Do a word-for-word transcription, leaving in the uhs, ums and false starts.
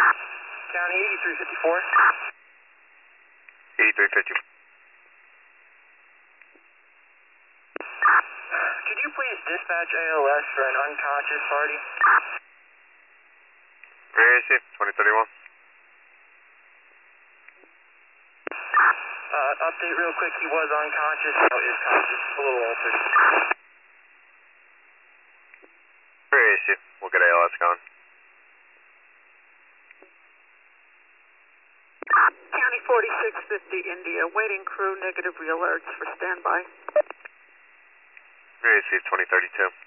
County eighty-three fifty-four. eighty-three fifty. Could you please dispatch A L S for an unconscious party? Where is he? twenty thirty-one. Uh, update real quick, he was unconscious, now is conscious, a little altered. Where is he? We'll get A L S going. County forty-six fifty India, waiting crew, negative re-alerts for standby. Where is he? twenty thirty-two.